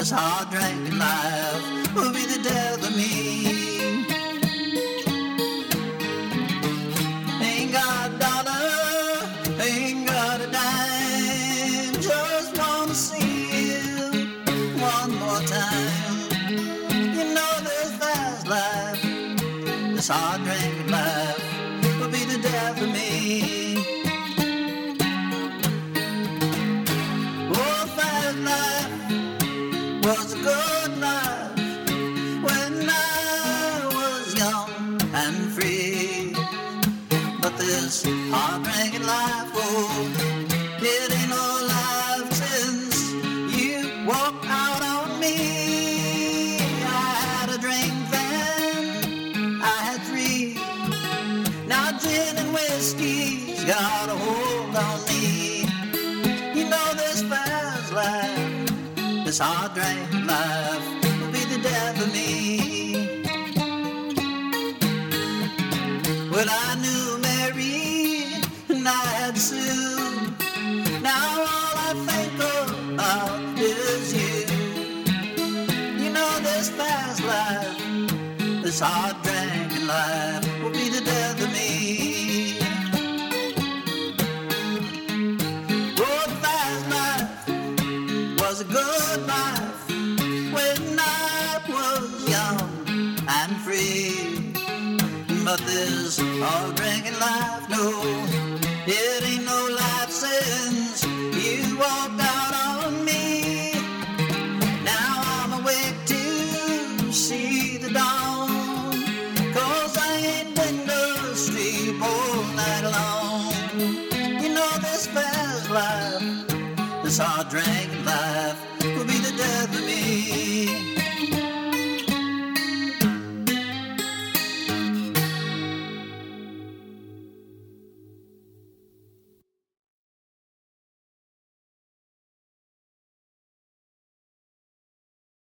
This hard drinking life will be the death of me. Ain't got a dollar, ain't got a dime, just wanna see you one more time. You know this fast life, this hard drinking life will be the death of me. Oh, fast life was a good life when I was young and free. But this hard-drinking life, oh, it ain't no life since you walked out on me. I had a drink then, I had three. Now gin and whiskey's got a hold on me. You know this fast life, this hard drinking life will be the death of me. Well, I knew Mary and I had Sue. Now all I think about is you. You know this fast life, this hard drinking life will be the death of me. Oh, the fast life was a good life when I was young and free. But this hard drinking life, no, it ain't no life since you walked out on me. Now I'm awake to see the dawn, 'cause I ain't been to sleep all night long. You know this fast life, this hard drinking life will be the death of me.